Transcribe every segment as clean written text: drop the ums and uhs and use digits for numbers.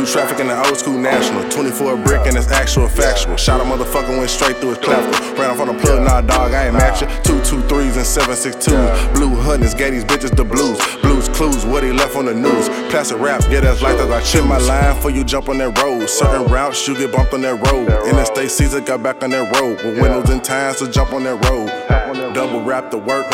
through traffic in the old school national. 24 a brick and it's actual factual. Shot a motherfucker, went straight through his clavicle. Ran off on the plug, nah dog, I ain't at you. 223s and 762s. Blue Hunters gave these bitches the blues. Blues clues, what he left on the news. Plastic rap, get us like that. I chip my line for you jump on that road. Certain routes, you get bumped on that road. Interstate Caesar got back on that road. With windows and tires to jump on that road. Double rap the work,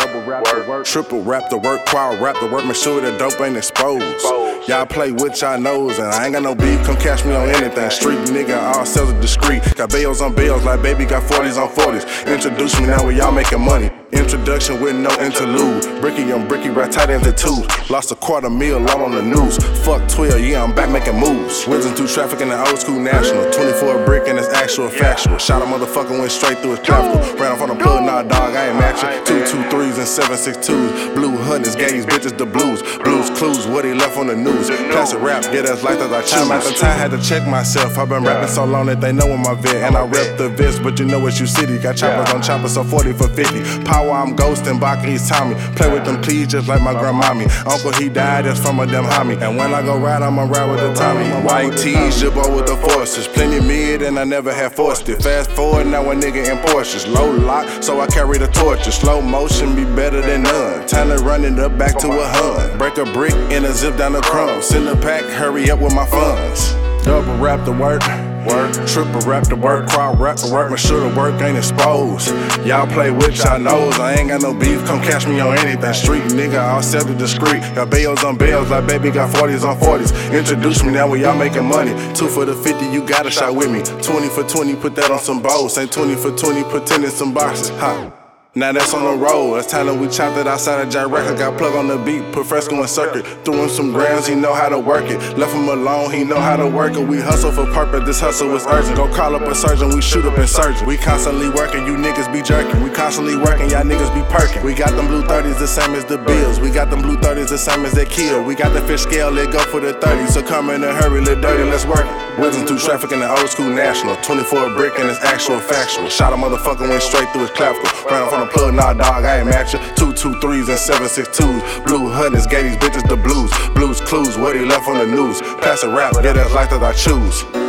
triple rap the work, quad rap the work, make sure that dope ain't exposed. Y'all play with y'all knows, and I ain't got no beef, come catch me on anything. Street nigga, all sales are discreet. Got bells on bells, like baby got 40s on 40s. Introduce me now where y'all making money. Introduction with no interlude. Bricky on Bricky, right tight into two. Lost $250,000 out on the news. Fuck 12, yeah, I'm back making moves. Whizzing through traffic in the old school national. 24 a brick and it's actual factual. Shot a motherfucker, went straight through his clavicle. Ran off on the plug, nah dog, I ain't at you. 223s and 762s. Blue Hunters gave these bitches the blues. Blues clues, what he left on the news. Plastic rap, get us like that I choose. At the time, had to check myself. I've been rapping so long that they know I'm my vet. And I rep the vest, but you know it's you city. Got choppers on choppers, so 40 for 50. Power, I'm ghosting, Baka, he's Tommy. Play with them keys just like my grandmommy. Uncle, he died just from a damn homie. And when I go ride, I'ma ride with the Tommy. White tees, jibbo with the forces. Plenty mid, and I never had forced it. Fast forward, now a nigga in Porsches. Low lock, so I carry the torches. Slow motion be better than none. Time to run it up back to a hun. Break a brick and a zip down the crumb. Send a pack, hurry up with my funds. Double rap the work, triple rap the work, quad rap the work, make sure the work ain't exposed. Y'all play with y'all knows, I ain't got no beef, come catch me on anything. Street nigga, all set to discreet. Got bells on bells, like baby got 40s on 40s. Introduce me now where y'all making money. 2 for the 50, you gotta shot with me. 20 for 20, put that on some bowls. Ain't 20 for 20, put 10 in some boxes. Ha. Now that's on the road. It's time that we chopped it outside of Jack Records. Got plug on the beat, put Fresco in circuit. Threw him some grams, he know how to work it. Left him alone, he know how to work it. We hustle for purpose, this hustle is urgent. Go call up a surgeon, we shoot up in surgeon. We constantly working, you niggas be jerking. We constantly working, y'all niggas be perking. We got them blue 30s the same as the bills. We got them blue 30s the same as they kill. We got the fish scale, let go for the 30s. So come in a hurry, let dirty, let's work it. Whizzing through traffic in the old school national. 24 a brick and it's actual factual. Shot a motherfucker, went straight through his clavicle. Ran off on the plug, nah dog, I ain't at you. 223s and 762s. Blue Hunters gave these bitches the blues. Blues clues, what he left on the news. Plastic rap, get us like that I choose.